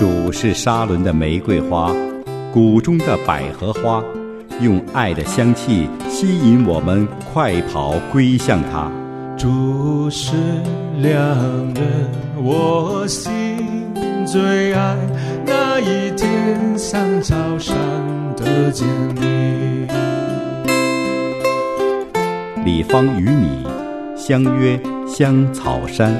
主是沙伦的玫瑰花，谷中的百合花，用爱的香气吸引我们快跑归向他。 主是良人，我心最爱，那一天像草上的坚立。 李芳与你相约香草山。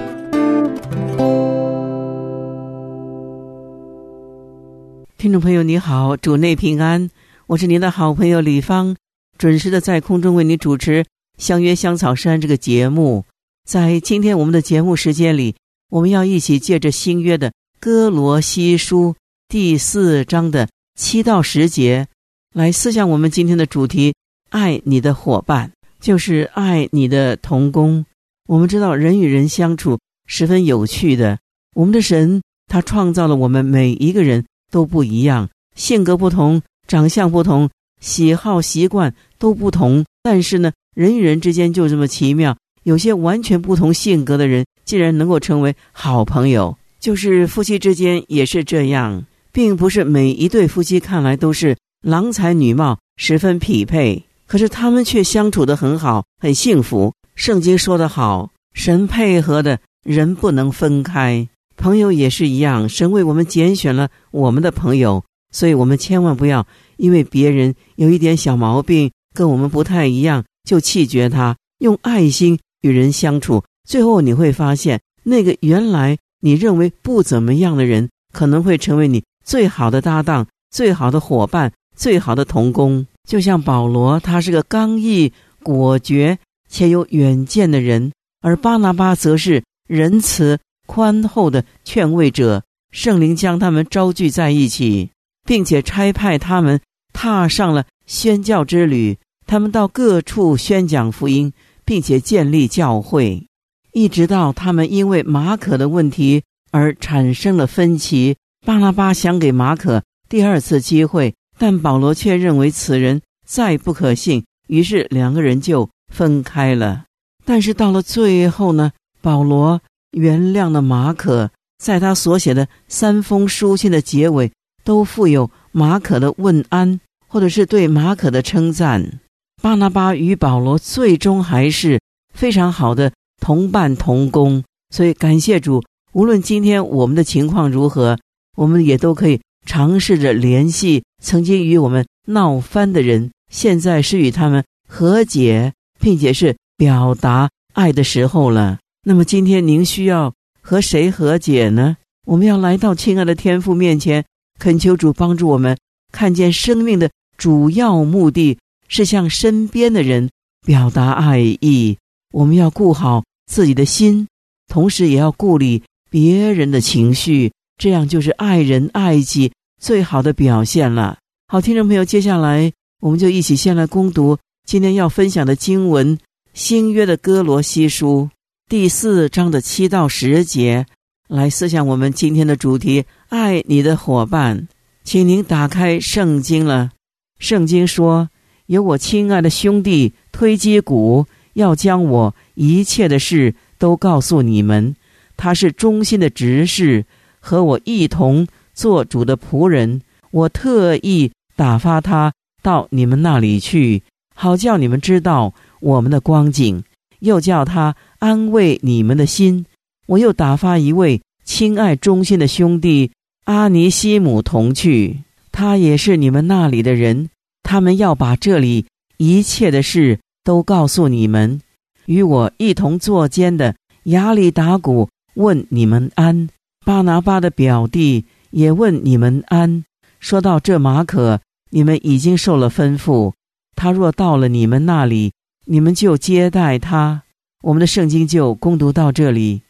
听众朋友你好，主内平安，我是您的好朋友李芳，准时的在空中为你主持相约香草山这个节目。在今天我们的节目时间里，我们要一起借着新约的哥罗西书第4章的7到10节来思想我们今天的主题，爱你的伙伴，就是爱你的同工。我们知道人与人相处十分有趣的，我们的神他创造了我们每一个人都不一样，性格不同，长相不同，喜好习惯都不同，但是呢，人与人之间就这么奇妙，有些完全不同性格的人竟然能够成为好朋友，就是夫妻之间也是这样，并不是每一对夫妻看来都是郎才女貌，十分匹配，可是他们却相处得很好，很幸福。圣经说得好，神配合的人不能分开。朋友也是一样，神为我们拣选了我们的朋友，所以我们千万不要因为别人有一点小毛病跟我们不太一样就弃绝他，用爱心与人相处，最后你会发现那个原来你认为不怎么样的人，可能会成为你最好的搭档，最好的伙伴，最好的同工。就像保罗，他是个刚毅果决且有远见的人，而巴拿巴则是仁慈宽厚的劝慰者，圣灵将他们招聚在一起，并且差派他们踏上了宣教之旅，他们到各处宣讲福音，并且建立教会，一直到他们因为马可的问题而产生了分歧。巴拿巴想给马可第2次机会，但保罗却认为此人再不可信，于是2个人就分开了。但是到了最后呢，保罗原谅了马可，在他所写的3封书信的结尾都附有马可的问安，或者是对马可的称赞。巴拿巴与保罗最终还是非常好的同伴同工，所以感谢主，无论今天我们的情况如何，我们也都可以尝试着联系曾经与我们闹翻的人，现在是与他们和解，并且是表达爱的时候了。那么今天您需要和谁和解呢？我们要来到亲爱的天父面前，恳求主帮助我们看见生命的主要目的是向身边的人表达爱意。我们要顾好自己的心，同时也要顾虑别人的情绪，这样就是爱人爱己最好的表现了。好，听众朋友，接下来我们就一起先来攻读今天要分享的经文，新约的哥罗西书第4章的7到10节，来思想我们今天的主题，爱你的伙伴。请您打开圣经了。圣经说，有我亲爱的兄弟推基古要将我一切的事都告诉你们，他是忠心的执事，和我一同做主的仆人，我特意打发他到你们那里去，好叫你们知道我们的光景，又叫他安慰你们的心。我又打发一位亲爱忠心的兄弟阿尼西姆同去，他也是你们那里的人，他们要把这里一切的事都告诉你们。与我一同作监的亚里达古问你们安，巴拿巴的表弟也问你们安。说到这马可，你们已经受了吩咐，他若到了你们那里，你们就接待他。我们的圣经就攻读到这里。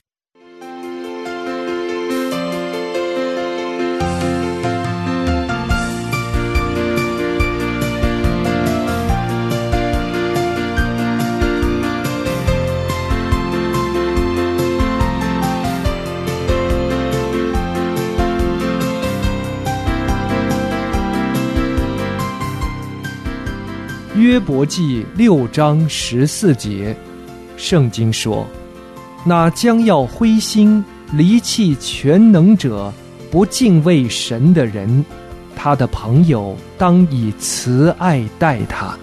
约伯记6章14节，圣经说，那将要灰心离弃全能者， 不敬畏神的人，他的朋友当以慈爱待他。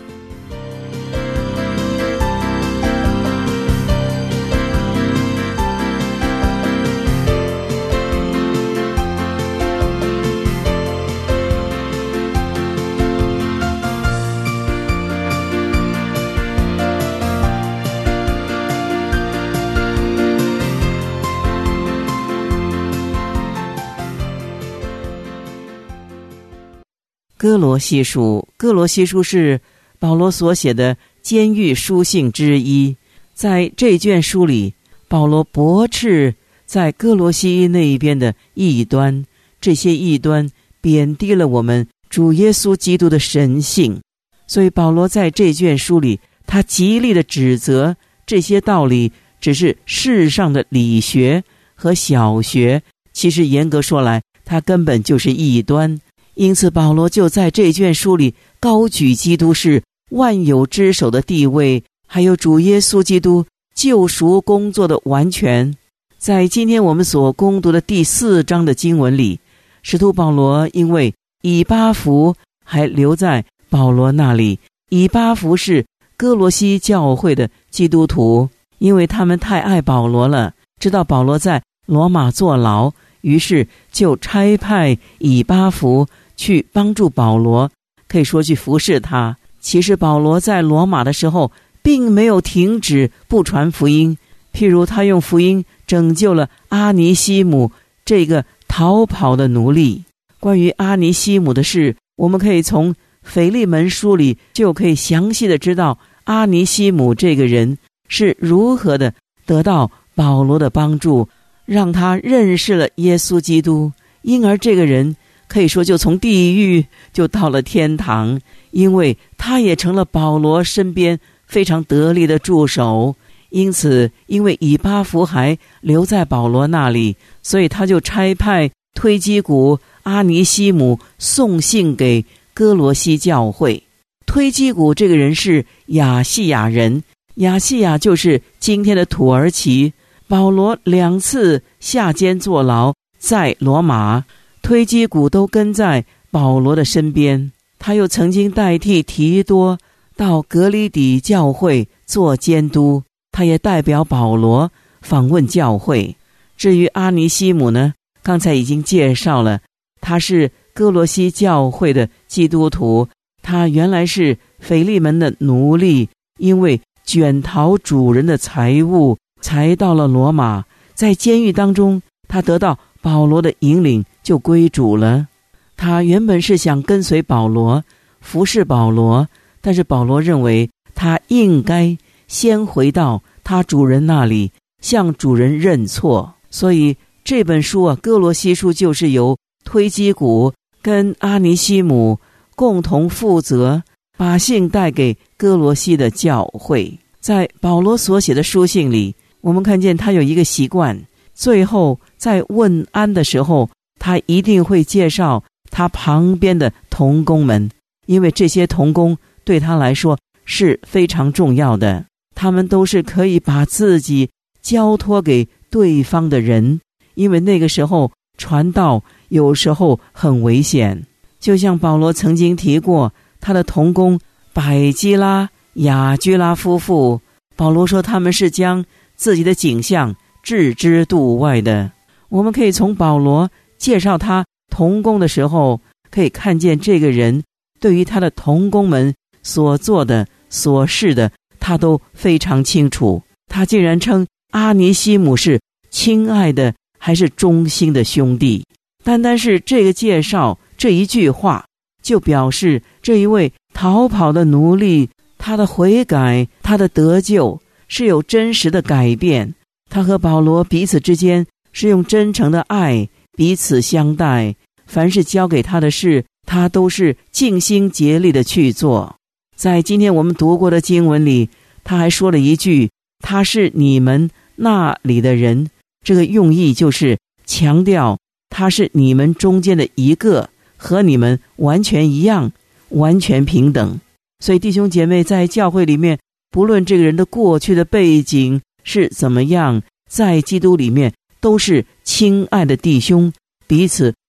哥罗西书是保罗所写的监狱书信之一。在这卷书里，保罗驳斥在哥罗西那一边的异端，这些异端贬低了我们主耶稣基督的神性。所以保罗在这卷书里，他极力的指责这些道理只是世上的理学和小学，其实严格说来，它根本就是异端。因此保罗就在这卷书里高举基督是万有之首的地位，还有主耶稣基督救赎工作的完全。在今天我们所攻读的第4章的经文里，使徒保罗因为以巴弗还留在保罗那里。以巴弗是哥罗西教会的基督徒，因为他们太爱保罗了，知道保罗在罗马坐牢，于是就差派以巴弗去帮助保罗，可以说去服侍他。其实保罗在罗马的时候并没有停止不传福音，譬如他用福音拯救了阿尼西姆这个逃跑的奴隶。关于阿尼西姆的事，我们可以从腓利门书里就可以详细的知道阿尼西姆这个人是如何的得到保罗的帮助，让他认识了耶稣基督，因而这个人可以说就从地狱就到了天堂，因为他也成了保罗身边非常得力的助手。因此因为以巴弗还留在保罗那里，所以他就差派推基古、阿尼西姆送信给哥罗西教会。推基古这个人是亚细亚人，亚细亚就是今天的土耳其。保罗2次下监坐牢在罗马，推基古都跟在保罗的身边。他又曾经代替提多到格里底教会做监督，他也代表保罗访问教会。至于阿尼西姆呢，刚才已经介绍了，他是哥罗西教会的基督徒，他原来是腓利门的奴隶，因为卷逃主人的财物才到了罗马。在监狱当中，他得到保罗的引领，就归主了。他原本是想跟随保罗，服侍保罗，但是保罗认为他应该先回到他主人那里，向主人认错。所以这本书哥罗西书就是由推基古跟阿尼西姆共同负责，把信带给哥罗西的教会。在保罗所写的书信里，我们看见他有一个习惯，最后在问安的时候，他一定会介绍他旁边的同工们，因为这些同工对他来说是非常重要的，他们都是可以把自己交托给对方的人，因为那个时候传道有时候很危险。就像保罗曾经提过他的同工百基拉、雅居拉夫妇，保罗说他们是将自己的景象置之度外的。我们可以从保罗介绍他同工的时候，可以看见这个人对于他的同工们所做的所事的，他都非常清楚。他竟然称阿尼西姆是亲爱的还是忠心的兄弟。单单是这个介绍，这一句话就表示这一位逃跑的奴隶，他的悔改，他的得救是有真实的改变。他和保罗彼此之间是用真诚的爱彼此相待，凡是交给他的事，他都是尽心竭力的去做。在今天我们读过的经文里，他还说了一句，他是你们那里的人，这个用意就是强调他是你们中间的一个，和你们完全一样，完全平等。所以弟兄姐妹，在教会里面，不论这个人的过去的背景是怎么样，在基督里面都是亲爱的弟兄，彼此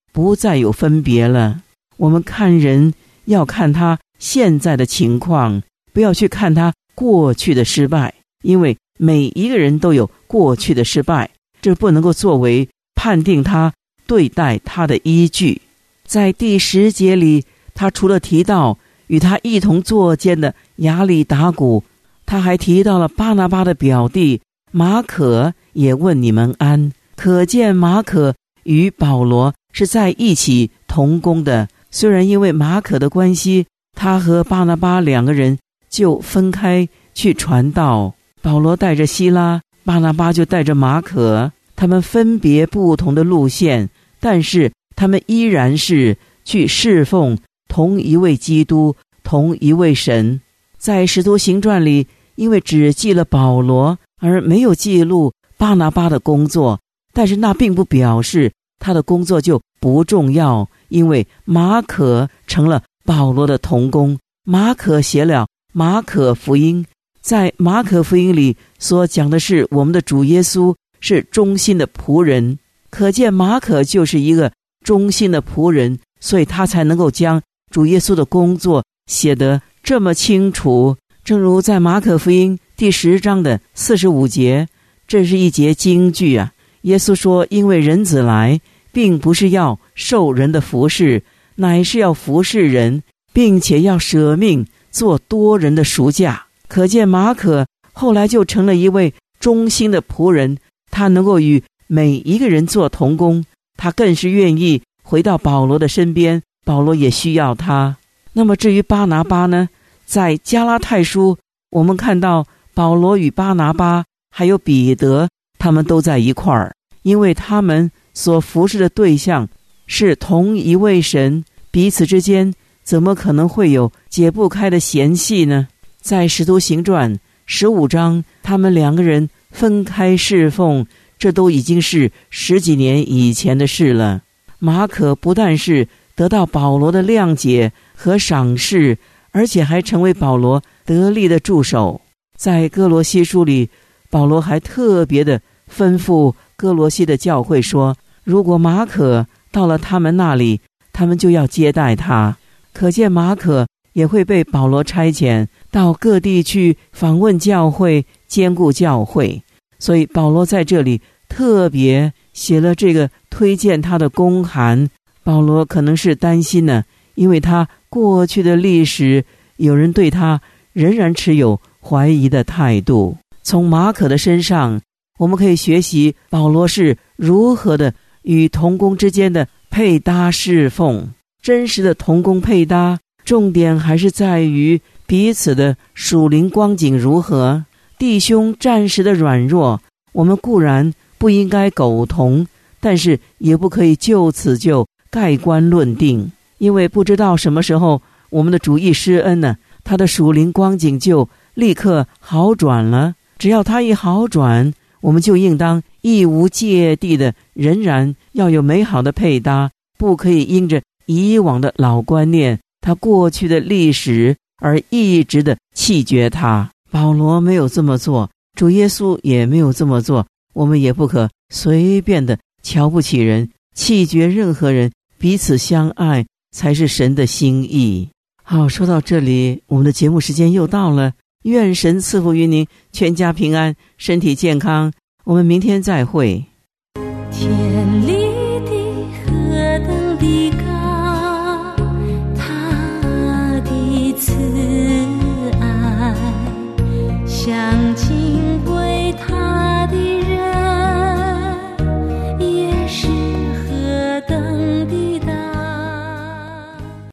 不再有分别了。我们看人要看他现在的情况，不要去看他过去的失败，因为每一个人都有过去的失败，这不能够作为判定他对待他的依据。在第10节里，他除了提到与他一同作监的亚里达古，他还提到了巴拿巴的表弟马可也问你们安。可见马可与保罗是在一起同工的，虽然因为马可的关系，他和巴拿巴2个人就分开去传道，保罗带着希拉，巴拿巴就带着马可，他们分别不同的路线，但是他们依然是去侍奉同一位基督，同一位神。在使徒行传里，因为只记了保罗而没有记录巴拿巴的工作，但是那并不表示他的工作就不重要，因为马可成了保罗的同工，马可写了马可福音，在马可福音里所讲的是我们的主耶稣是忠心的仆人，可见马可就是一个忠心的仆人，所以他才能够将主耶稣的工作写得这么清楚。正如在马可福音第10章的45节，这是一节金句啊。耶稣说，因为人子来并不是要受人的服侍，乃是要服侍人，并且要舍命做多人的赎价。可见马可后来就成了一位忠心的仆人，他能够与每一个人做同工，他更是愿意回到保罗的身边，保罗也需要他。那么至于巴拿巴呢，在加拉太书我们看到保罗与巴拿巴还有彼得他们都在一块儿，因为他们所服侍的对象是同一位神，彼此之间怎么可能会有解不开的嫌隙呢？在使徒行传15章，他们2个人分开侍奉，这都已经是10几年以前的事了。马可不但是得到保罗的谅解和赏识，而且还成为保罗得力的助手。在哥罗西书里，保罗还特别的吩咐哥罗西的教会说，如果马可到了他们那里，他们就要接待他。可见马可也会被保罗差遣到各地去访问教会，兼顾教会。所以保罗在这里特别写了这个推荐他的公函。保罗可能是担心呢，因为他过去的历史，有人对他仍然持有怀疑的态度。从马可的身上，我们可以学习保罗是如何的与同工之间的配搭侍奉。真实的同工配搭，重点还是在于彼此的属灵光景如何。弟兄暂时的软弱，我们固然不应该苟同，但是也不可以就此就盖棺论定，因为不知道什么时候我们的主一施恩呢，他的属灵光景就立刻好转了。只要他一好转，我们就应当义无芥蒂的仍然要有美好的配搭，不可以因着以往的老观念，他过去的历史而一直的弃绝他。保罗没有这么做，主耶稣也没有这么做，我们也不可随便的瞧不起人，弃绝任何人，彼此相爱才是神的心意。好，说到这里，我们的节目时间又到了，愿神赐福于您全家平安，身体健康，我们明天再会。 天里的河的里